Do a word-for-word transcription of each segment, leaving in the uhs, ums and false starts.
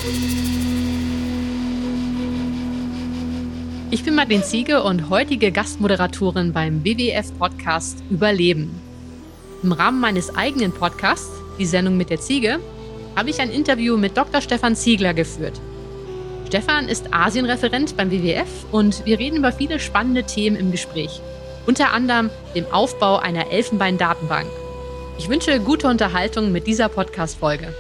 Ich bin Madeleine Ziege und heutige Gastmoderatorin beim W W F-Podcast Überleben. Im Rahmen meines eigenen Podcasts, die Sendung mit der Ziege, habe ich ein Interview mit Doktor Stefan Ziegler geführt. Stefan ist Asienreferent beim W W F und wir reden über viele spannende Themen im Gespräch. Unter anderem dem Aufbau einer Elfenbein-Datenbank. Ich wünsche gute Unterhaltung mit dieser Podcast-Folge.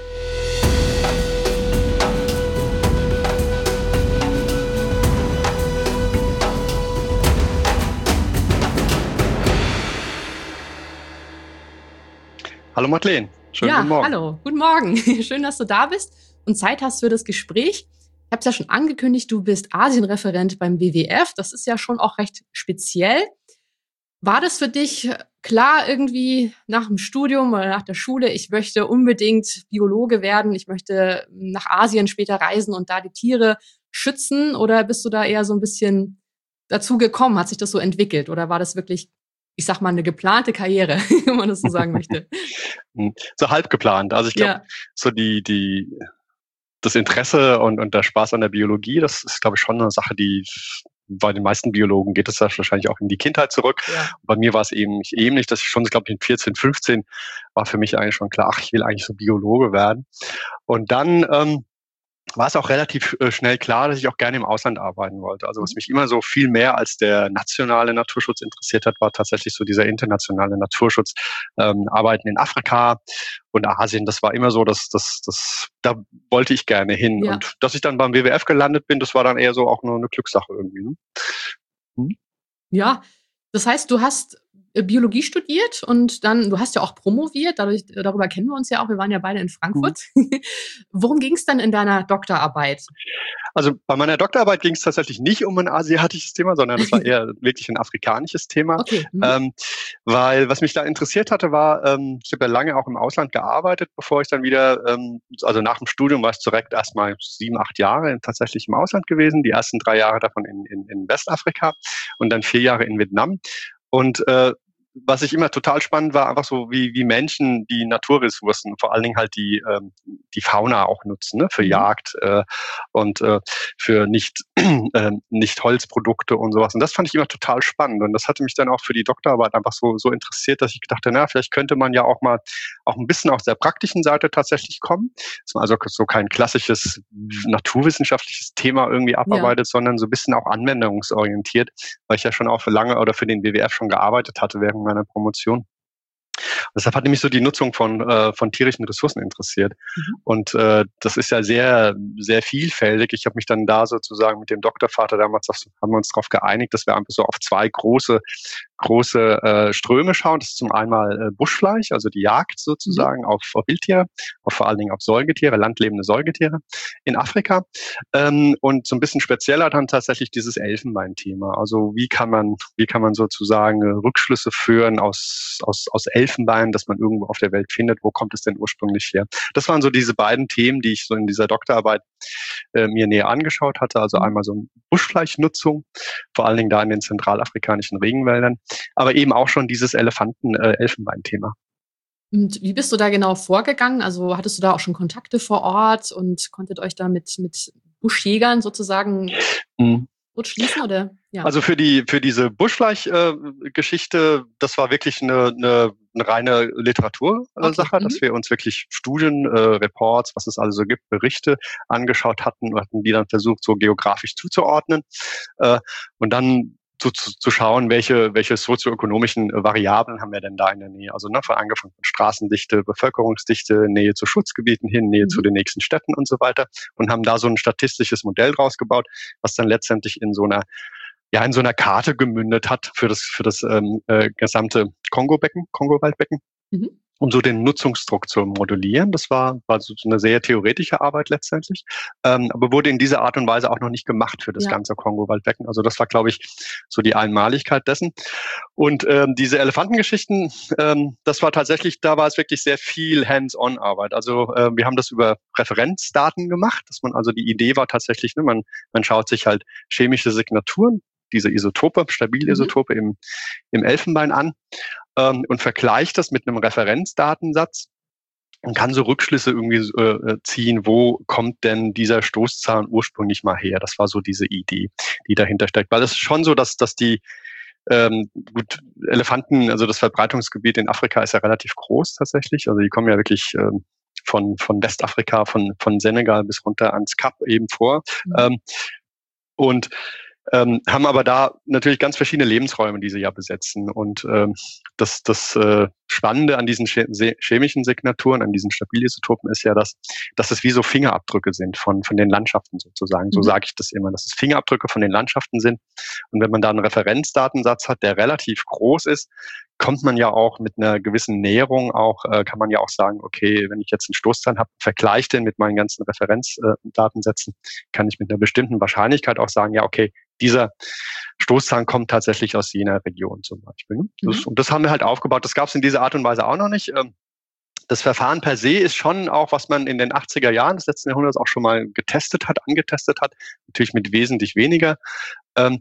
Hallo Madeleine, schönen ja, guten Morgen. Hallo, guten Morgen. Schön, dass du da bist und Zeit hast für das Gespräch. Ich habe es ja schon angekündigt, du bist Asienreferent beim W W F. Das ist ja schon auch recht speziell. War das für dich klar irgendwie nach dem Studium oder nach der Schule, ich möchte unbedingt Biologe werden, ich möchte nach Asien später reisen und da die Tiere schützen? Oder bist du da eher so ein bisschen dazu gekommen? Hat sich das so entwickelt? Oder war das wirklich, ich sag mal, eine geplante Karriere, wenn man das so sagen möchte? So halb geplant. Also ich glaube, ja. so die, die, das Interesse und, und der Spaß an der Biologie, das ist, glaube ich, schon eine Sache, die bei den meisten Biologen geht es ja wahrscheinlich auch in die Kindheit zurück. Ja. Bei mir war es eben nicht ähnlich, dass ich schon, glaube ich, in vierzehn, fünfzehn war für mich eigentlich schon klar, ach, ich will eigentlich so Biologe werden. Und dann, ähm, war es auch relativ äh, schnell klar, dass ich auch gerne im Ausland arbeiten wollte. Also was mich immer so viel mehr als der nationale Naturschutz interessiert hat, war tatsächlich so dieser internationale Naturschutz. Ähm, Arbeiten in Afrika und Asien, das war immer so, dass das, das, da wollte ich gerne hin. Ja. Und dass ich dann beim W W F gelandet bin, das war dann eher so auch nur eine Glückssache irgendwie. Ne? Hm? Ja, das heißt, du hast Biologie studiert und dann, du hast ja auch promoviert, dadurch, darüber kennen wir uns ja auch, wir waren ja beide in Frankfurt. Mhm. Worum ging es dann in deiner Doktorarbeit? Also bei meiner Doktorarbeit ging es tatsächlich nicht um ein asiatisches Thema, sondern es war eher wirklich ein afrikanisches Thema. Okay. Mhm. Ähm, weil was mich da interessiert hatte, war, ähm, ich habe ja lange auch im Ausland gearbeitet, bevor ich dann wieder, ähm, also nach dem Studium war ich direkt erstmal sieben, acht Jahre tatsächlich im Ausland gewesen, die ersten drei Jahre davon in, in, in Westafrika und dann vier Jahre in Vietnam. Und äh, was ich immer total spannend war, einfach so wie wie Menschen die Naturressourcen, vor allen Dingen halt die ähm, die Fauna auch nutzen, ne, für mhm. Jagd äh, und äh, für nicht äh, nicht Holzprodukte und sowas. Und das fand ich immer total spannend. Und das hatte mich dann auch für die Doktorarbeit einfach so so interessiert, dass ich dachte, na, vielleicht könnte man ja auch mal auch ein bisschen aus der praktischen Seite tatsächlich kommen. Dass man also so kein klassisches naturwissenschaftliches Thema irgendwie abarbeitet, ja. sondern so ein bisschen auch anwendungsorientiert, weil ich ja schon auch für lange oder für den W W F schon gearbeitet hatte während meiner Promotion. Deshalb hat mich so die Nutzung von äh, von tierischen Ressourcen interessiert. Mhm. Und äh, das ist ja sehr, sehr vielfältig. Ich habe mich dann da sozusagen mit dem Doktorvater damals, auf, haben wir uns darauf geeinigt, dass wir einfach so auf zwei große große äh, Ströme schauen. Das ist zum einen äh, Buschfleisch, also die Jagd sozusagen mhm. auf, auf Wildtiere, auf vor allen Dingen auf Säugetiere, landlebende Säugetiere in Afrika. Ähm, und so ein bisschen spezieller dann tatsächlich dieses Elfenbein-Thema. Also wie kann man, wie kann man sozusagen äh, Rückschlüsse führen aus, aus, aus Elfenbein, das man irgendwo auf der Welt findet, wo kommt es denn ursprünglich her? Das waren so diese beiden Themen, die ich so in dieser Doktorarbeit äh, mir näher angeschaut hatte. Also mhm. einmal so Buschfleischnutzung, vor allen Dingen da in den zentralafrikanischen Regenwäldern, aber eben auch schon dieses Elefanten-Elfenbein-Thema. Und wie bist du da genau vorgegangen? Also hattest du da auch schon Kontakte vor Ort und konntet euch da mit, mit Buschjägern sozusagen mhm. gut schließen? Oder? Ja. Also für die für diese Buschfleisch-Geschichte, äh, das war wirklich eine, eine, eine reine Literatursache, okay. mhm. dass wir uns wirklich Studien, äh, Reports, was es also so gibt, Berichte angeschaut hatten und hatten die dann versucht, so geografisch zuzuordnen. Äh, und dann Zu, zu, zu schauen, welche, welche sozioökonomischen Variablen haben wir denn da in der Nähe. Also ne, von angefangen von Straßendichte, Bevölkerungsdichte, Nähe zu Schutzgebieten hin, Nähe mhm. zu den nächsten Städten und so weiter und haben da so ein statistisches Modell draus gebaut, was dann letztendlich in so einer ja in so einer Karte gemündet hat für das für das ähm, äh, gesamte Kongo-Becken, Kongo-Waldbecken. Mhm. Um so den Nutzungsdruck zu modellieren. Das war, war so eine sehr theoretische Arbeit letztendlich, ähm, aber wurde in dieser Art und Weise auch noch nicht gemacht für das ja. ganze Kongo-Waldbecken. Also das war, glaube ich, so die Einmaligkeit dessen. Und ähm, diese Elefantengeschichten, ähm, das war tatsächlich, da war es wirklich sehr viel Hands-on-Arbeit. Also äh, wir haben das über Referenzdaten gemacht, dass man also die Idee war tatsächlich, ne, man, man schaut sich halt chemische Signaturen, diese Isotope, Stabilisotope mhm. im, im Elfenbein an ähm, und vergleicht das mit einem Referenzdatensatz man kann so Rückschlüsse irgendwie äh, ziehen, wo kommt denn dieser Stoßzahn ursprünglich mal her? Das war so diese Idee, die dahinter steckt. Weil es ist schon so, dass, dass die ähm, gut, Elefanten, also das Verbreitungsgebiet in Afrika ist ja relativ groß tatsächlich. Also die kommen ja wirklich ähm, von, von Westafrika, von, von Senegal bis runter ans Kap eben vor. Mhm. Ähm, und Ähm, haben aber da natürlich ganz verschiedene Lebensräume, die sie ja besetzen. Und ähm, das, das äh, Spannende an diesen chemischen Signaturen, an diesen Stabilisotopen ist ja, dass, dass es wie so Fingerabdrücke sind von, von den Landschaften sozusagen. So mhm. sage ich das immer, dass es Fingerabdrücke von den Landschaften sind. Und wenn man da einen Referenzdatensatz hat, der relativ groß ist, kommt man ja auch mit einer gewissen Näherung auch, äh, kann man ja auch sagen, okay, wenn ich jetzt einen Stoßzahn habe, vergleiche den mit meinen ganzen Referenzdatensätzen, äh, kann ich mit einer bestimmten Wahrscheinlichkeit auch sagen, ja, okay, dieser Stoßzahn kommt tatsächlich aus jener Region zum Beispiel. Ne? Mhm. Das, und das haben wir halt aufgebaut. Das gab es in dieser Art und Weise auch noch nicht. Das Verfahren per se ist schon auch, was man in den achtziger Jahren des letzten Jahrhunderts auch schon mal getestet hat, angetestet hat. Natürlich mit wesentlich weniger ähm,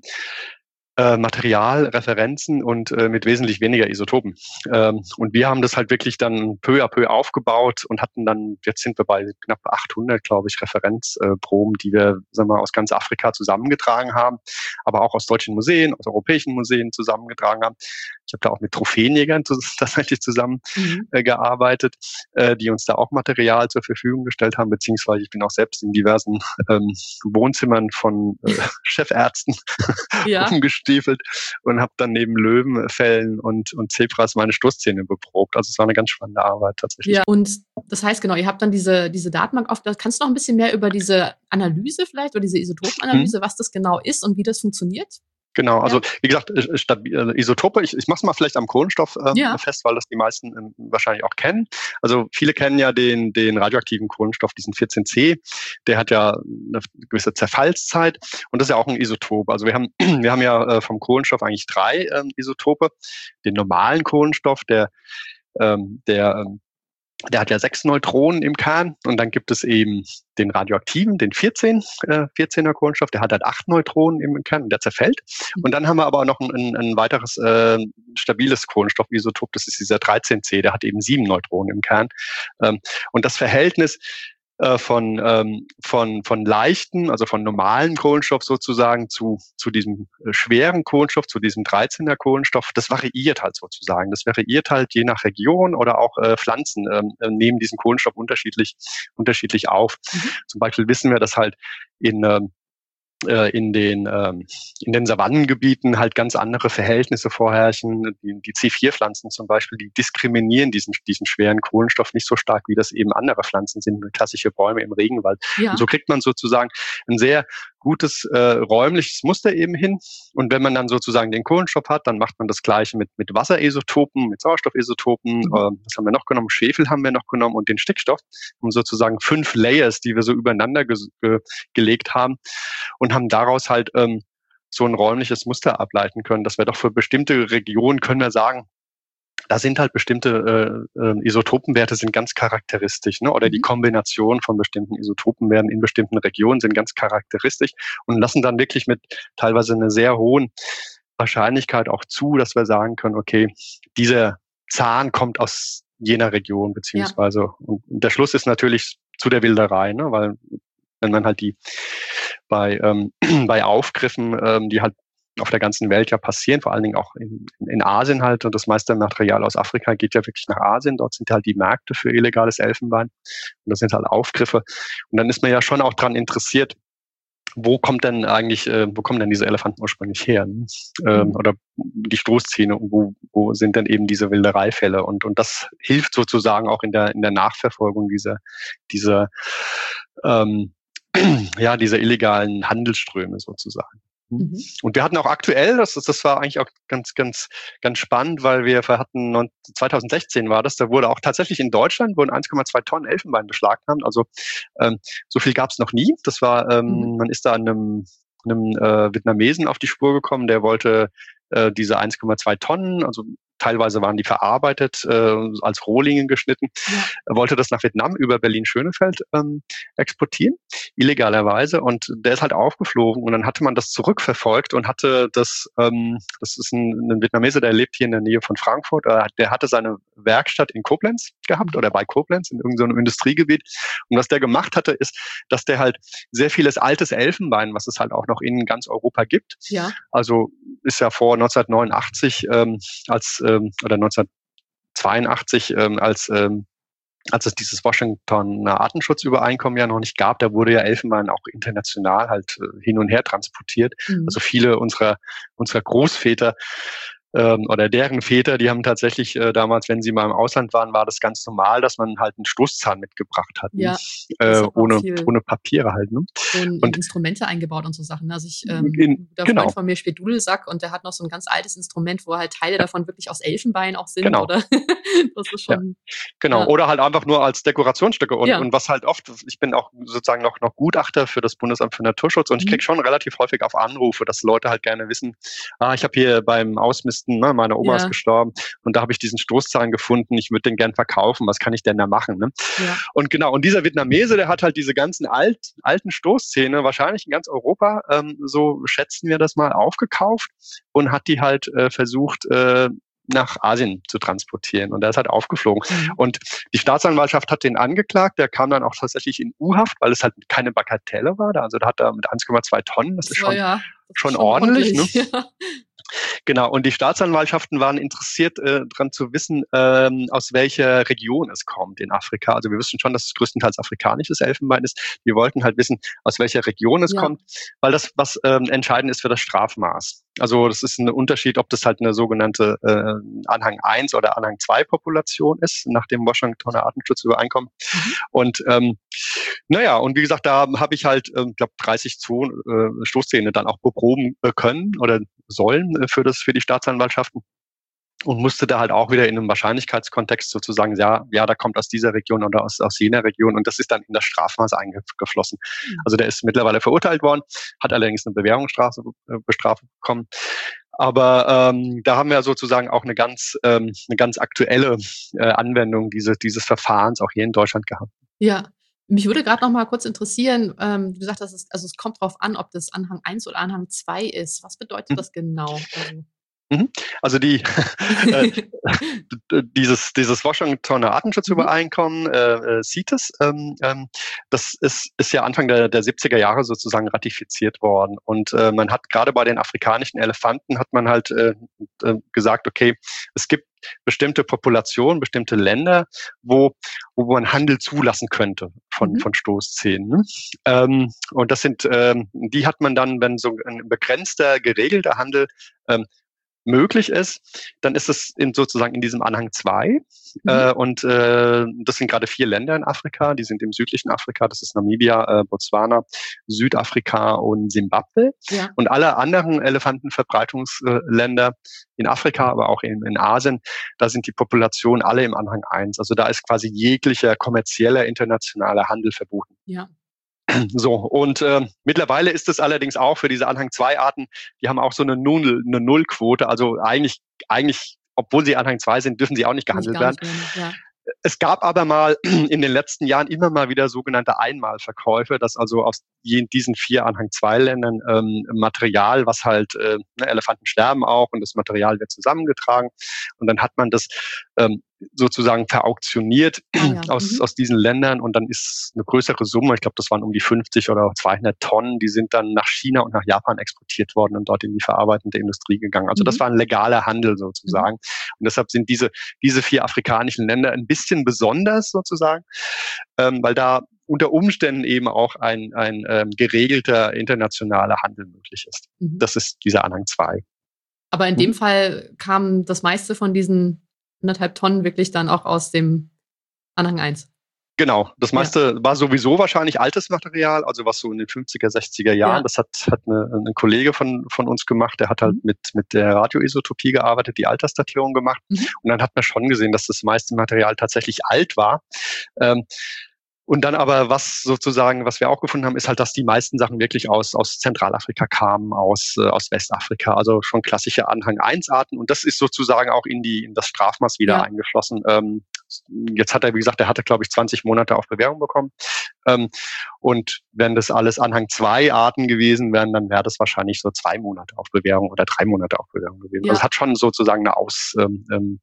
äh, Material, Referenzen und äh, mit wesentlich weniger Isotopen. Ähm, und wir haben das halt wirklich dann peu à peu aufgebaut und hatten dann, jetzt sind wir bei knapp achthundert, glaube ich, Referenzproben, äh, die wir, sagen wir mal, aus ganz Afrika zusammengetragen haben, aber auch aus deutschen Museen, aus europäischen Museen zusammengetragen haben. Ich habe da auch mit Trophäenjägern tatsächlich zusammen mhm. äh, gearbeitet, äh, die uns da auch Material zur Verfügung gestellt haben, beziehungsweise ich bin auch selbst in diversen ähm, Wohnzimmern von äh, Chefärzten ja. umgestiefelt und habe dann neben Löwenfällen und, und Zebras meine Stoßzähne beprobt. Also es war eine ganz spannende Arbeit tatsächlich. Ja, und das heißt genau, ihr habt dann diese, diese Datenbank aufgebaut. Kannst du noch ein bisschen mehr über diese Analyse vielleicht oder diese Isotopenanalyse, mhm. was das genau ist und wie das funktioniert? Genau, also ja. wie gesagt, stabil, Isotope, ich, ich mache es mal vielleicht am Kohlenstoff ähm, ja. fest, weil das die meisten ähm, wahrscheinlich auch kennen. Also viele kennen ja den, den radioaktiven Kohlenstoff, diesen vierzehn C, der hat ja eine gewisse Zerfallszeit und das ist ja auch ein Isotop. Also wir haben, wir haben ja äh, vom Kohlenstoff eigentlich drei ähm, Isotope. Den normalen Kohlenstoff, der, ähm, der ähm, Der hat ja sechs Neutronen im Kern und dann gibt es eben den radioaktiven, den vierzehn, äh, vierzehner Kohlenstoff, der hat halt acht Neutronen im Kern und der zerfällt. Und dann haben wir aber noch ein, ein, ein weiteres äh, stabiles Kohlenstoffisotop, das ist dieser dreizehn C, der hat eben sieben Neutronen im Kern. Ähm, und das Verhältnis von ähm, von von leichten, also von normalen Kohlenstoff sozusagen zu zu diesem äh, schweren Kohlenstoff, zu diesem dreizehner Kohlenstoff, das variiert halt sozusagen. Das variiert halt je nach Region oder auch äh, Pflanzen ähm, nehmen diesen Kohlenstoff unterschiedlich unterschiedlich auf. Mhm. Zum Beispiel wissen wir, dass halt in ähm, in den ähm, in den Savannengebieten halt ganz andere Verhältnisse vorherrschen. Die, die C vier Pflanzen zum Beispiel, die diskriminieren diesen diesen schweren Kohlenstoff nicht so stark, wie das eben andere Pflanzen sind, klassische Bäume im Regenwald. Ja. Und so kriegt man sozusagen ein sehr gutes äh, räumliches Muster eben hin. Und wenn man dann sozusagen den Kohlenstoff hat, dann macht man das Gleiche mit mit Wasseresotopen, mit Sauerstoffisotopen. Mhm. Äh, was haben wir noch genommen? Schwefel haben wir noch genommen und den Stickstoff. Und sozusagen fünf Layers, die wir so übereinander ge ge gelegt haben. Und haben daraus halt ähm, so ein räumliches Muster ableiten können, dass wir doch für bestimmte Regionen können wir sagen, da sind halt bestimmte äh, äh, Isotopenwerte sind ganz charakteristisch, ne? Oder mhm. die Kombination von bestimmten Isotopenwerten in bestimmten Regionen sind ganz charakteristisch und lassen dann wirklich mit teilweise einer sehr hohen Wahrscheinlichkeit auch zu, dass wir sagen können, okay, dieser Zahn kommt aus jener Region, beziehungsweise ja. und der Schluss ist natürlich zu der Wilderei, ne? Weil wenn man halt die bei ähm, bei Aufgriffen, ähm, die halt auf der ganzen Welt ja passieren, vor allen Dingen auch in, in Asien halt, und das meiste Material aus Afrika geht ja wirklich nach Asien, dort sind halt die Märkte für illegales Elfenbein und das sind halt Aufgriffe und dann ist man ja schon auch dran interessiert, wo kommt denn eigentlich, äh, wo kommen denn diese Elefanten ursprünglich her? Ne? Ähm, mhm. Oder die Stoßzähne, wo, wo sind denn eben diese Wildereifälle? Und, und das hilft sozusagen auch in der, in der Nachverfolgung dieser, dieser, ähm, ja, dieser illegalen Handelsströme sozusagen. Mhm. Und wir hatten auch aktuell, das, das war eigentlich auch ganz, ganz, ganz spannend, weil wir hatten, zwanzig sechzehn war das, da wurde auch tatsächlich in Deutschland wurden eins Komma zwei Tonnen Elfenbein beschlagnahmt. Also ähm, so viel gab es noch nie. Das war, ähm, mhm. man ist da an einem, einem äh, Vietnamesen auf die Spur gekommen, der wollte äh, diese eins Komma zwei Tonnen, also teilweise waren die verarbeitet, äh, als Rohlinge geschnitten. Ja. Er wollte das nach Vietnam über Berlin-Schönefeld ähm, exportieren, illegalerweise. Und der ist halt aufgeflogen und dann hatte man das zurückverfolgt und hatte das, ähm, das ist ein, ein Vietnamese, der lebt hier in der Nähe von Frankfurt, äh, der hatte seine Werkstatt in Koblenz gehabt oder bei Koblenz in irgendeinem Industriegebiet. Und was der gemacht hatte, ist, dass der halt sehr vieles altes Elfenbein, was es halt auch noch in ganz Europa gibt. Ja. Also ist ja vor neunzehnhundertneunundachtzig ähm, als ähm, oder neunzehnhundertzweiundachtzig ähm, als ähm, als es dieses Washingtoner Artenschutzübereinkommen ja noch nicht gab, da wurde ja Elfenbein auch international halt äh, hin und her transportiert. Mhm. Also viele unserer unserer Großväter ähm, oder deren Väter, die haben tatsächlich äh, damals, wenn sie mal im Ausland waren, war das ganz normal, dass man halt einen Stoßzahn mitgebracht hat, ja, äh, ohne ohne Papiere halt. Ne? So ein, und Instrumente eingebaut und so Sachen. Also ich, ähm, in, der genau. Freund von mir spielt Dudelsack und der hat noch so ein ganz altes Instrument, wo halt Teile davon wirklich aus Elfenbein auch sind. Genau. Oder das ist schon. Ja. Genau. Ja. Oder halt einfach nur als Dekorationsstücke. Und, ja. und was halt oft, ich bin auch sozusagen noch, noch Gutachter für das Bundesamt für Naturschutz und mhm. ich kriege schon relativ häufig auf Anrufe, dass Leute halt gerne wissen, ah, ich habe hier beim Ausmisten, ne, meine Oma ja. ist gestorben und da habe ich diesen Stoßzahn gefunden, ich würde den gern verkaufen, was kann ich denn da machen? Ne? Ja. Und genau, und dieser Vietnamese, der hat halt diese ganzen alt, alten Stoßzähne, wahrscheinlich in ganz Europa, ähm, so schätzen wir das mal, aufgekauft und hat die halt äh, versucht, äh, nach Asien zu transportieren. Und er ist halt aufgeflogen. Mhm. Und die Staatsanwaltschaft hat den angeklagt. Der kam dann auch tatsächlich in U-Haft, weil es halt keine Bagatelle war. Also da hat er mit eins Komma zwei Tonnen, das ist schon, ja, das schon, ist schon ordentlich. ordentlich. Ne? Ja. Genau, und die Staatsanwaltschaften waren interessiert äh, daran zu wissen, ähm, aus welcher Region es kommt in Afrika. Also wir wissen schon, dass es größtenteils afrikanisches Elfenbein ist. Wir wollten halt wissen, aus welcher Region es ja. kommt, weil das was ähm, entscheidend ist für das Strafmaß. Also das ist ein Unterschied, ob das halt eine sogenannte äh, Anhang eins oder Anhang zwei Population ist, nach dem Washingtoner Artenschutzübereinkommen. Mhm. Und ähm, naja, und wie gesagt, da habe ich halt, ähm, glaube dreißig Zo- äh, Stoßzähne dann auch beproben äh, können oder sollen äh, für das für die Staatsanwaltschaften. Und musste da halt auch wieder in einem Wahrscheinlichkeitskontext sozusagen, ja, ja, da kommt aus dieser Region oder aus, aus jener Region und das ist dann in das Strafmaß eingeflossen. Mhm. Also der ist mittlerweile verurteilt worden, hat allerdings eine Bewährungsstrafe äh, bestraft bekommen. Aber ähm, da haben wir sozusagen auch eine ganz, ähm, eine ganz aktuelle äh, Anwendung diese, dieses Verfahrens auch hier in Deutschland gehabt. Ja. Mich würde gerade noch mal kurz interessieren, ähm, du gesagt hast, es, also es kommt darauf an, ob das Anhang eins oder Anhang zwei ist. Was bedeutet mhm. das genau? Also Also die äh, dieses dieses Washingtoner Artenschutzübereinkommen, äh, CITES, ähm, ähm, das ist ist ja Anfang der der siebziger Jahre sozusagen ratifiziert worden und äh, man hat gerade bei den afrikanischen Elefanten hat man halt äh, äh, gesagt, okay, es gibt bestimmte Populationen, bestimmte Länder, wo wo man Handel zulassen könnte von mhm. von Stoßzähnen. Ähm, und das sind ähm, die hat man dann, wenn so ein begrenzter geregelter Handel ähm, möglich ist, dann ist es in, sozusagen in diesem Anhang zwei. Mhm. Äh, und äh, das sind gerade vier Länder in Afrika, die sind im südlichen Afrika, das ist Namibia, äh, Botswana, Südafrika und Simbabwe. Ja. Und alle anderen Elefantenverbreitungsländer in Afrika, aber auch in, in Asien, da sind die Populationen alle im Anhang eins. Also da ist quasi jeglicher kommerzieller internationaler Handel verboten. Ja. So, und äh, mittlerweile ist es allerdings auch für diese Anhang zwei Arten, die haben auch so eine Null, eine Nullquote, also eigentlich, eigentlich, obwohl sie Anhang zwei sind, dürfen sie auch nicht gehandelt werden. Nicht mehr, ja. Es gab aber mal in den letzten Jahren immer mal wieder sogenannte Einmalverkäufe, dass also aus diesen vier Anhang zwei Ländern ähm, Material, was halt, äh, ne, Elefanten sterben auch und das Material wird zusammengetragen und dann hat man das ähm, sozusagen verauktioniert ah, ja. aus, mhm. aus diesen Ländern und dann ist eine größere Summe, ich glaube, das waren um die fünfzig oder zweihundert Tonnen, die sind dann nach China und nach Japan exportiert worden und dort in die verarbeitende Industrie gegangen. Also mhm. das war ein legaler Handel sozusagen. Mhm. Und deshalb sind diese, diese vier afrikanischen Länder ein bisschen besonders sozusagen, ähm, weil da unter Umständen eben auch ein, ein ähm, geregelter internationaler Handel möglich ist. Mhm. Das ist dieser Anhang zwei. Aber in mhm. dem Fall kam das meiste von diesen anderthalb Tonnen wirklich dann auch aus dem Anhang eins. Genau, das meiste ja. war sowieso wahrscheinlich altes Material, also was so in den fünfziger, sechziger Jahren, ja. das hat, hat eine, ein Kollege von, von uns gemacht, der hat halt mhm. mit, mit der Radioisotopie gearbeitet, die Altersdatierung gemacht mhm. und dann hat man schon gesehen, dass das meiste Material tatsächlich alt war. Ähm, Und dann aber, was sozusagen, was wir auch gefunden haben, ist halt, dass die meisten Sachen wirklich aus, aus Zentralafrika kamen, aus, äh, aus Westafrika, also schon klassische Anhang eins Arten. Und das ist sozusagen auch in die, in das Strafmaß wieder ja. eingeschlossen. Ähm, jetzt hat er, wie gesagt, er hatte, glaube ich, zwanzig Monate auf Bewährung bekommen. Ähm, und wenn das alles Anhang zwei Arten gewesen wären, dann wäre das wahrscheinlich so zwei Monate auf Bewährung oder drei Monate auf Bewährung gewesen. Ja. Also es hat schon sozusagen eine Auswirkung ähm,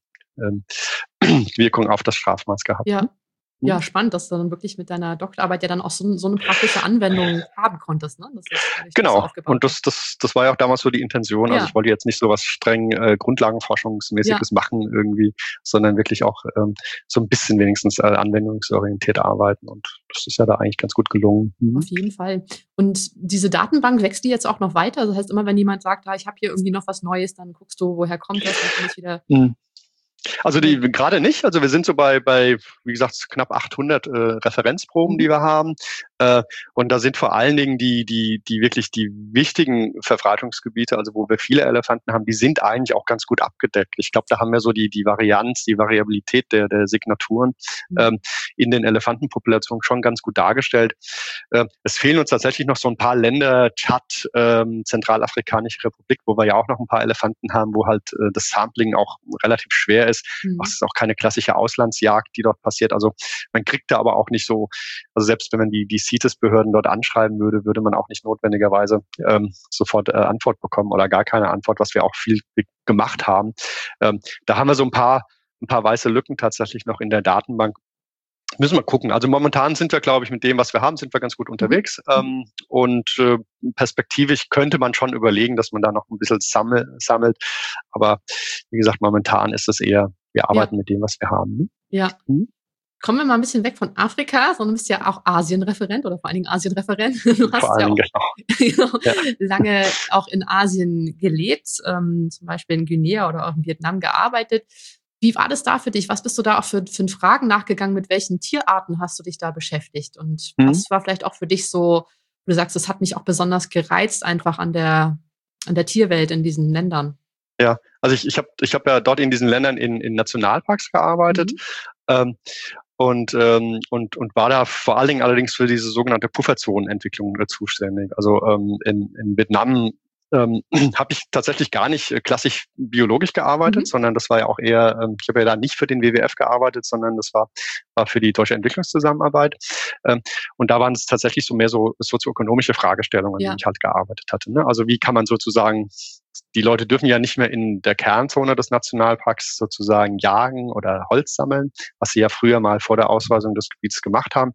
ähm, auf das Strafmaß gehabt. Ja. Ja, spannend, dass du dann wirklich mit deiner Doktorarbeit ja dann auch so, so eine praktische Anwendung haben konntest, ne? Das ist genau. So und das, das, das war ja auch damals so die Intention. Ja. Also ich wollte jetzt nicht so was streng äh, Grundlagenforschungsmäßiges ja. machen irgendwie, sondern wirklich auch ähm, so ein bisschen wenigstens äh, anwendungsorientiert arbeiten. Und das ist ja da eigentlich ganz gut gelungen. Mhm. Auf jeden Fall. Und diese Datenbank, wächst die jetzt auch noch weiter? Das heißt, immer wenn jemand sagt, ah, ich habe hier irgendwie noch was Neues, dann guckst du, woher kommt das, dann kann ich wieder... Mhm. Also die gerade nicht. Also wir sind so bei, bei wie gesagt, knapp achthundert äh, Referenzproben, die wir haben. Äh, und da sind vor allen Dingen die, die, die wirklich die wichtigen Verbreitungsgebiete, also wo wir viele Elefanten haben, die sind eigentlich auch ganz gut abgedeckt. Ich glaube, da haben wir so die, die Varianz, die Variabilität der, der Signaturen ähm, in den Elefantenpopulationen schon ganz gut dargestellt. Äh, es fehlen uns tatsächlich noch so ein paar Länder, Tschad, ähm, Zentralafrikanische Republik, wo wir ja auch noch ein paar Elefanten haben, wo halt äh, das Sampling auch relativ schwer ist. Mhm. Es ist auch keine klassische Auslandsjagd, die dort passiert. Also man kriegt da aber auch nicht so, also selbst wenn man die, die C I T E S-Behörden dort anschreiben würde, würde man auch nicht notwendigerweise ähm, sofort äh, Antwort bekommen oder gar keine Antwort, was wir auch viel gemacht haben. Ähm, da haben wir so ein paar, ein paar weiße Lücken tatsächlich noch in der Datenbank. Müssen wir gucken. Also momentan sind wir, glaube ich, mit dem, was wir haben, sind wir ganz gut unterwegs. Mhm. Ähm, und äh, perspektivisch könnte man schon überlegen, dass man da noch ein bisschen sammel, sammelt. Aber wie gesagt, momentan ist es eher, wir arbeiten ja. mit dem, was wir haben. Ne? Ja. Mhm. Kommen wir mal ein bisschen weg von Afrika, sondern du bist ja auch Asien-Referent oder vor allen Dingen Asien-Referent. Du hast ja auch genau. ja. lange auch in Asien gelebt, ähm, zum Beispiel in Guinea oder auch in Vietnam gearbeitet. Wie war das da für dich? Was bist du da auch für, für Fragen nachgegangen? Mit welchen Tierarten hast du dich da beschäftigt? Und mhm. was war vielleicht auch für dich so, du sagst, das hat mich auch besonders gereizt einfach an der, an der Tierwelt in diesen Ländern? Ja, also ich, ich habe ich hab ja dort in diesen Ländern in, in Nationalparks gearbeitet. Mhm. Ähm, Und, ähm, und, und war da vor allen Dingen allerdings für diese sogenannte Pufferzonenentwicklung äh, zuständig. Also ähm, in, in Vietnam ähm, habe ich tatsächlich gar nicht äh, klassisch biologisch gearbeitet, mhm. sondern das war ja auch eher, ähm, ich habe ja da nicht für den W W F gearbeitet, sondern das war, war für die Deutsche Entwicklungszusammenarbeit. Ähm, und da waren es tatsächlich so mehr so sozioökonomische Fragestellungen, ja. die ich halt gearbeitet hatte. Ne? Also wie kann man sozusagen, die Leute dürfen ja nicht mehr in der Kernzone des Nationalparks sozusagen jagen oder Holz sammeln, was sie ja früher mal vor der Ausweisung des Gebiets gemacht haben.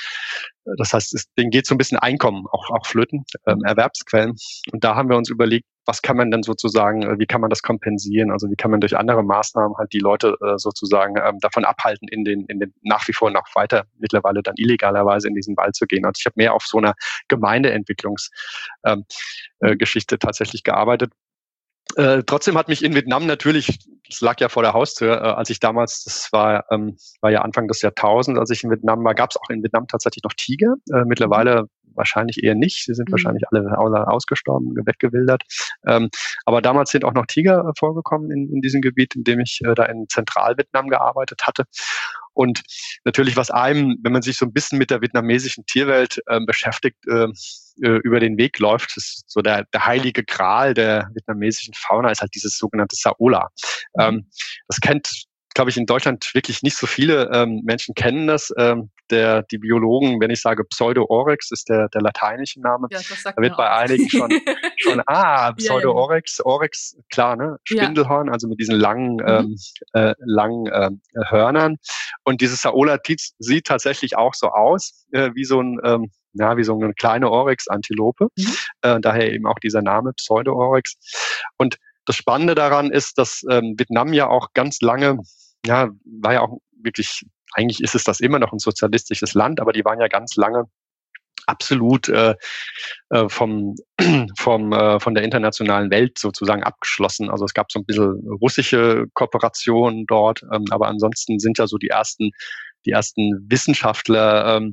Das heißt, es, denen geht so ein bisschen Einkommen, auch, auch flöten, ähm, Erwerbsquellen. Und da haben wir uns überlegt, was kann man denn sozusagen, wie kann man das kompensieren? Also wie kann man durch andere Maßnahmen halt die Leute äh, sozusagen ähm, davon abhalten, in den, in den nach wie vor noch weiter mittlerweile dann illegalerweise in diesen Wald zu gehen. Also ich habe mehr auf so einer Gemeindeentwicklungsgeschichte ähm, äh, Geschichte tatsächlich gearbeitet. Äh, trotzdem hat mich in Vietnam natürlich, das lag ja vor der Haustür, äh, als ich damals, das war, ähm, war ja Anfang des Jahrtausends, als ich in Vietnam war, gab es auch in Vietnam tatsächlich noch Tiger. Äh, mittlerweile wahrscheinlich eher nicht. Sie sind mhm. wahrscheinlich alle, alle ausgestorben, weggewildert. Ähm, aber damals sind auch noch Tiger äh, vorgekommen in, in diesem Gebiet, in dem ich äh, da in Zentralvietnam gearbeitet hatte. Und natürlich, was einem, wenn man sich so ein bisschen mit der vietnamesischen Tierwelt äh, beschäftigt, äh, äh, über den Weg läuft, ist so der, der heilige Gral der vietnamesischen Fauna, ist halt dieses sogenannte Saola. Mhm. Ähm, das kennt, glaube ich, in Deutschland wirklich nicht so viele ähm, Menschen kennen das. Ähm, der, die Biologen, wenn ich sage Pseudo-Oryx, ist der, der lateinische Name. Ja, das sagt da wird bei auch. einigen schon, schon ah, Pseudo-Oryx, Oryx, klar, ne? Spindelhorn, ja. also mit diesen langen, mhm. ähm, äh, langen äh, Hörnern. Und dieses Saola sieht tatsächlich auch so aus, äh, wie so ein, ähm, ja, wie so eine kleine Oryx-Antilope. Mhm. Äh, daher eben auch dieser Name Pseudo-Oryx. Und das Spannende daran ist, dass ähm, Vietnam ja auch ganz lange, ja, war ja auch wirklich, eigentlich ist es das immer noch ein sozialistisches Land, aber die waren ja ganz lange absolut äh, äh, vom, vom, äh, von der internationalen Welt sozusagen abgeschlossen. Also es gab so ein bisschen russische Kooperationen dort, ähm, aber ansonsten sind ja so die ersten, die ersten Wissenschaftler ähm,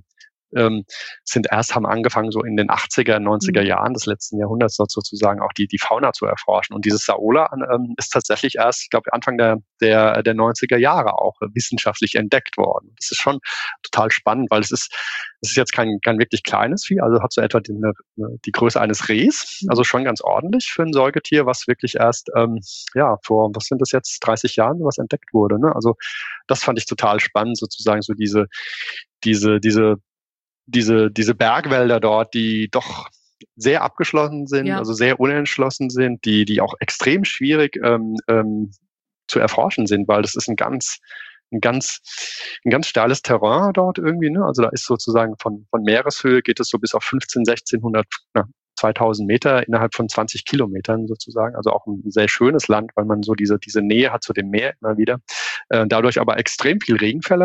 ähm, sind erst, haben angefangen, so in den achtziger, neunziger Jahren des letzten Jahrhunderts dort sozusagen auch die, die Fauna zu erforschen. Und dieses Saola ähm, ist tatsächlich erst, ich glaube, Anfang der, der, der neunziger Jahre auch wissenschaftlich entdeckt worden. Das ist schon total spannend, weil es ist, es ist jetzt kein, kein wirklich kleines Vieh, also hat so etwa die, die Größe eines Rehs, also schon ganz ordentlich für ein Säugetier, was wirklich erst, ähm, ja, vor, was sind das jetzt, dreißig Jahren, was entdeckt wurde, ne? Also das fand ich total spannend, sozusagen so diese, diese, diese, diese, diese Bergwälder dort, die doch sehr abgeschlossen sind, ja. also sehr unentschlossen sind, die, die auch extrem schwierig ähm, ähm, zu erforschen sind, weil das ist ein ganz, ein ganz, ein ganz steiles Terrain dort irgendwie, ne? Also da ist sozusagen von, von Meereshöhe geht es so bis auf fünfzehn, sechzehnhundert, na, zweitausend Meter innerhalb von zwanzig Kilometern sozusagen. Also auch ein sehr schönes Land, weil man so diese, diese Nähe hat zu dem Meer immer wieder. Äh, dadurch aber extrem viel Regenfälle.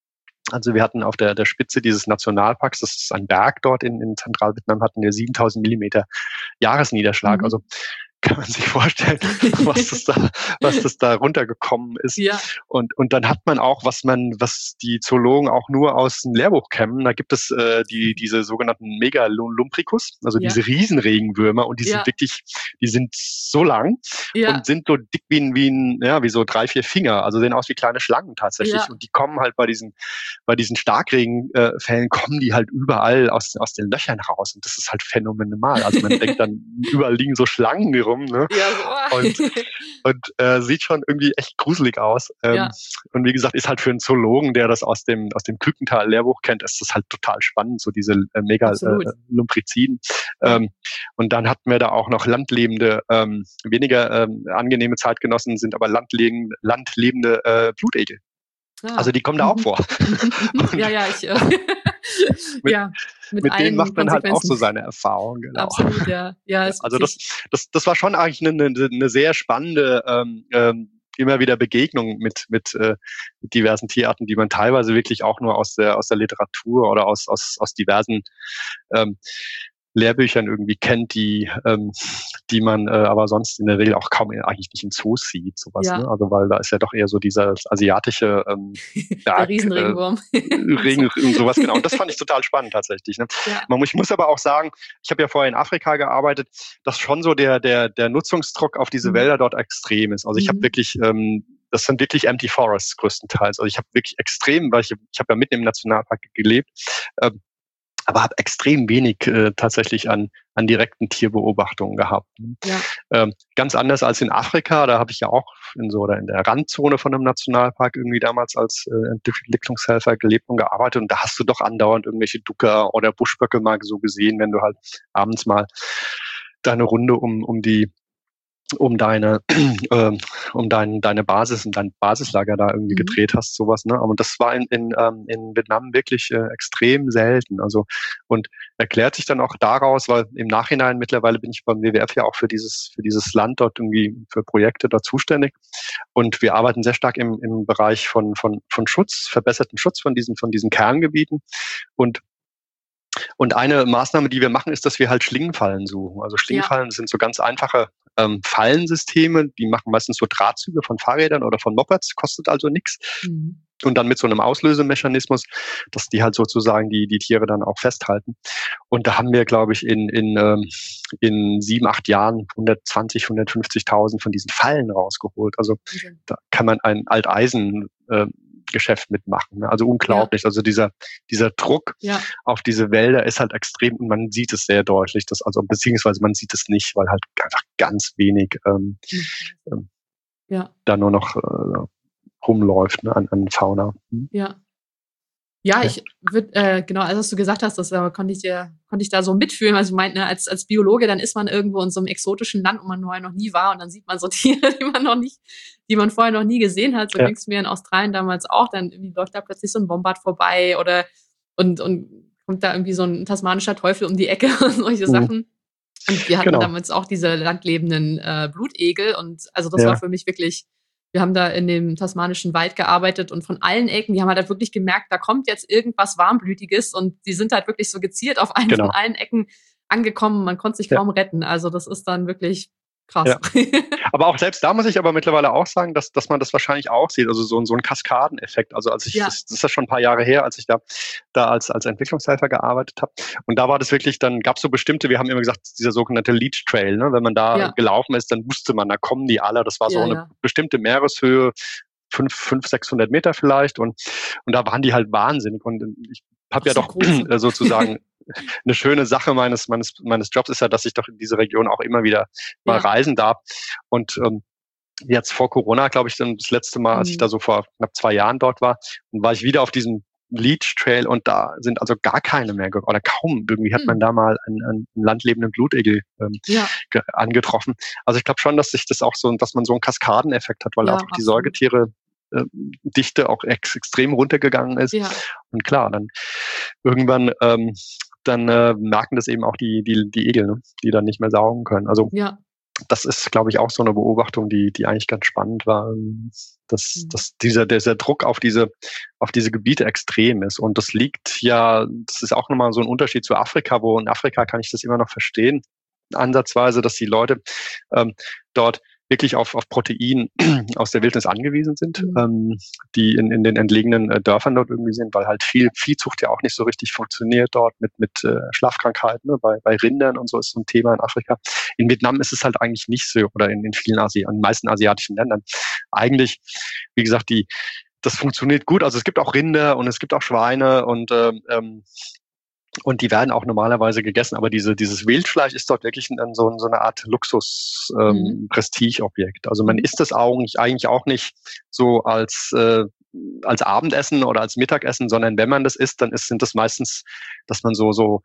Also wir hatten auf der, der Spitze dieses Nationalparks, das ist ein Berg dort in, in Zentralvietnam, hatten wir siebentausend Millimeter Jahresniederschlag. Mhm. Also kann man sich vorstellen, was das da, was das da runtergekommen ist. Ja. Und, und dann hat man auch, was man, was die Zoologen auch nur aus dem Lehrbuch kennen, da gibt es äh, die, diese sogenannten Megalumbricus, also ja. diese Riesenregenwürmer, und die ja. sind wirklich, die sind so lang ja. und sind so dick wie ein, wie ein, ja, wie so drei, vier Finger, also sehen aus wie kleine Schlangen tatsächlich. Ja. Und die kommen halt bei diesen, bei diesen Starkregenfällen, äh, kommen die halt überall aus, aus den Löchern raus. Und das ist halt phänomenal. Also man denkt dann, überall liegen so Schlangen rum. Ne? Ja, so. Und, und äh, sieht schon irgendwie echt gruselig aus. Ähm, ja. Und wie gesagt, ist halt für einen Zoologen, der das aus dem aus dem Kükental-Lehrbuch kennt, ist das halt total spannend, so diese äh, Megalumbriciden. Äh, ähm, und dann hatten wir da auch noch landlebende, ähm, weniger ähm, angenehme Zeitgenossen, sind aber landlebende, landlebende äh, Blutegel. Ah. Also die kommen da auch vor. ja, ja, ich... Äh mit, ja, mit, mit denen macht man halt auch so seine Erfahrungen. Genau. Absolut, ja. ja also das, das, das war schon eigentlich eine, eine, eine sehr spannende ähm, ähm, immer wieder Begegnung mit, mit, äh, mit diversen Tierarten, die man teilweise wirklich auch nur aus der, aus der Literatur oder aus, aus, aus diversen ähm, Lehrbüchern irgendwie kennt, die, ähm, die man äh, aber sonst in der Regel auch kaum eigentlich nicht in Zoos sieht, sowas, ja. ne? Also weil da ist ja doch eher so dieser asiatische ähm, Berg, der Riesenregenwurm. Äh, Regen und sowas, genau. Und das fand ich total spannend tatsächlich. Ne? Ja. Man, ich muss aber auch sagen, ich habe ja vorher in Afrika gearbeitet, dass schon so der, der, der Nutzungsdruck auf diese mhm. Wälder dort extrem ist. Also ich mhm. habe wirklich ähm, das sind wirklich Empty Forests größtenteils. Also ich habe wirklich extrem, weil ich, ich habe ja mitten im Nationalpark gelebt, ähm, aber habe extrem wenig äh, tatsächlich an, an direkten Tierbeobachtungen gehabt. Ja. Ähm, ganz anders als in Afrika, da habe ich ja auch in so oder in der Randzone von einem Nationalpark irgendwie damals als äh, Entwicklungshelfer gelebt und gearbeitet, und da hast du doch andauernd irgendwelche Ducker oder Buschböcke mal so gesehen, wenn du halt abends mal deine Runde um, um die um deine äh, um dein, deine Basis und dein Basislager da irgendwie mhm. gedreht hast, sowas, ne? Aber das war in in, ähm, in Vietnam wirklich äh, extrem selten. Also und erklärt sich dann auch daraus, weil im Nachhinein mittlerweile bin ich beim W W F ja auch für dieses für dieses Land dort irgendwie für Projekte da zuständig, und wir arbeiten sehr stark im im Bereich von von von Schutz, verbesserten Schutz von diesen von diesen Kerngebieten, und Und eine Maßnahme, die wir machen, ist, dass wir halt Schlingenfallen suchen. Also Schlingenfallen ja. sind so ganz einfache ähm, Fallensysteme, die machen meistens so Drahtzüge von Fahrrädern oder von Mopeds, kostet also nichts. Mhm. Und dann mit so einem Auslösemechanismus, dass die halt sozusagen die die Tiere dann auch festhalten. Und da haben wir, glaube ich, in in ähm, in sieben, acht Jahren hundertzwanzig, hundertfünfzigtausend von diesen Fallen rausgeholt. Also okay. da kann man ein Alteisen äh, Geschäft mitmachen. Ne? Also unglaublich. Ja. Also dieser dieser Druck ja. auf diese Wälder ist halt extrem, und man sieht es sehr deutlich, dass also beziehungsweise man sieht es nicht, weil halt einfach ganz wenig ähm, ähm, ja. da nur noch äh, rumläuft, ne, an, an Fauna. Hm? Ja. Ja, okay. ich würde, äh, genau, als du gesagt hast, das äh, konnte ich dir, konnte ich da so mitfühlen. Also ich meinte, ne, als, als Biologe, dann ist man irgendwo in so einem exotischen Land, wo man vorher noch nie war, und dann sieht man so Tiere, die man noch nicht, die man vorher noch nie gesehen hat. So ja. ging es mir in Australien damals auch. Dann irgendwie läuft da plötzlich so ein Wombat vorbei oder und, und kommt da irgendwie so ein tasmanischer Teufel um die Ecke und solche mhm. Sachen. Und wir hatten genau. damals auch diese landlebenden äh, Blutegel, und also das ja. war für mich wirklich. Wir haben da in dem tasmanischen Wald gearbeitet, und von allen Ecken, die haben halt wirklich gemerkt, da kommt jetzt irgendwas Warmblütiges, und die sind halt wirklich so gezielt auf einen genau. von allen Ecken angekommen. Man konnte sich kaum ja. retten. Also das ist dann wirklich Krass. Ja. Aber auch selbst da muss ich aber mittlerweile auch sagen, dass, dass man das wahrscheinlich auch sieht, also so, so ein Kaskadeneffekt. Also als ich, ja. das, das ist ja schon ein paar Jahre her, als ich da, da als, als Entwicklungshelfer gearbeitet habe. Und da war das wirklich, dann gab es so bestimmte, wir haben immer gesagt, dieser sogenannte Leech Trail, ne? Wenn man da ja. gelaufen ist, dann wusste man, da kommen die alle. Das war so ja, eine ja. bestimmte Meereshöhe, fünf, fünf, sechshundert Meter vielleicht. Und, und da waren die halt wahnsinnig. Und ich habe ja so doch groß. sozusagen eine schöne Sache meines, meines, meines Jobs ist ja, dass ich doch in diese Region auch immer wieder mal ja. reisen darf. Und ähm, jetzt vor Corona, glaube ich, dann das letzte Mal, als mhm. ich da so vor knapp zwei Jahren dort war, und war ich wieder auf diesem Leech Trail und da sind also gar keine mehr, oder kaum. Irgendwie hat mhm. man da mal einen, einen landlebenden Blutegel ähm, ja. ge- angetroffen. Also ich glaube schon, dass sich das auch so, dass man so einen Kaskadeneffekt hat, weil ja, auch die Säugetiere äh, Dichte auch ex- extrem runtergegangen ist. Ja. Und klar, dann irgendwann ähm, dann äh, merken das eben auch die, die, die Egel, ne? Die dann nicht mehr saugen können. Also ja. das ist, glaube ich, auch so eine Beobachtung, die, die eigentlich ganz spannend war, dass, mhm. dass dieser, dieser Druck auf diese, auf diese Gebiete extrem ist. Und das liegt ja, das ist auch nochmal so ein Unterschied zu Afrika, wo in Afrika kann ich das immer noch verstehen, ansatzweise, dass die Leute ähm, dort wirklich auf, auf Protein aus der Wildnis angewiesen sind, mhm. ähm, die in, in den entlegenen äh, Dörfern dort irgendwie sind, weil halt viel Viehzucht ja auch nicht so richtig funktioniert dort mit, mit äh, Schlafkrankheiten, ne? bei, bei Rindern und so ist so ein Thema in Afrika. In Vietnam ist es halt eigentlich nicht so, oder in, in vielen Asi- in den meisten asiatischen Ländern. Eigentlich, wie gesagt, die, das funktioniert gut. Also es gibt auch Rinder und es gibt auch Schweine und ähm, Und die werden auch normalerweise gegessen, aber diese, dieses Wildfleisch ist dort wirklich ein, so, so eine Art Luxus-Prestigeobjekt. Ähm, mhm. Also man isst das eigentlich auch nicht so als, äh, als Abendessen oder als Mittagessen, sondern wenn man das isst, dann ist, sind das meistens, dass man so, so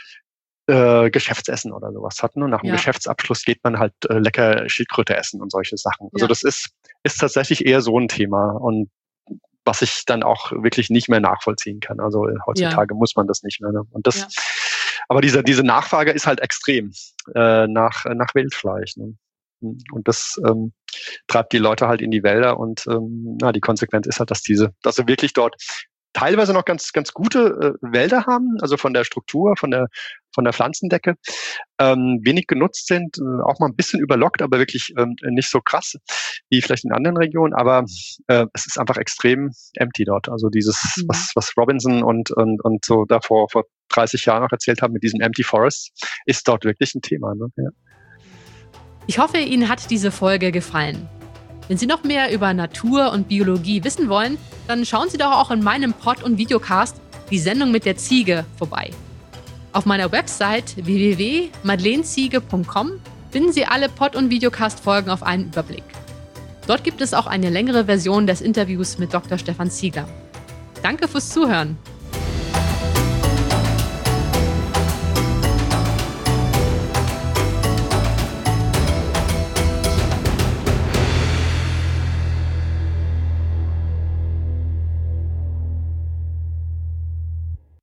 äh, Geschäftsessen oder sowas hat. Ne? Nach dem ja. Geschäftsabschluss geht man halt äh, lecker Schildkröte essen und solche Sachen. Also ja. das ist, ist tatsächlich eher so ein Thema. Und was ich dann auch wirklich nicht mehr nachvollziehen kann. Also heutzutage ja. muss man das nicht mehr. Ne? Und das, ja. aber diese, diese Nachfrage ist halt extrem äh, nach, nach Wildfleisch. Ne? Und das ähm, treibt die Leute halt in die Wälder und ähm, na, die Konsequenz ist halt, dass diese, dass sie wirklich dort teilweise noch ganz, ganz gute äh, Wälder haben, also von der Struktur, von der, von der Pflanzendecke, ähm, wenig genutzt sind, äh, auch mal ein bisschen überlockt, aber wirklich ähm, nicht so krass wie vielleicht in anderen Regionen, aber äh, es ist einfach extrem empty dort. Also dieses, mhm. was, was Robinson und, und, und so davor vor dreißig Jahren noch erzählt haben mit diesem Empty Forest, ist dort wirklich ein Thema. Ne? Ja. Ich hoffe, Ihnen hat diese Folge gefallen. Wenn Sie noch mehr über Natur und Biologie wissen wollen, dann schauen Sie doch auch in meinem Pod- und Videocast Die Sendung mit der Ziege vorbei. Auf meiner Website w w w punkt madeleneziege punkt com finden Sie alle Pod- und Videocast-Folgen auf einen Überblick. Dort gibt es auch eine längere Version des Interviews mit Doktor Stefan Ziegler. Danke fürs Zuhören.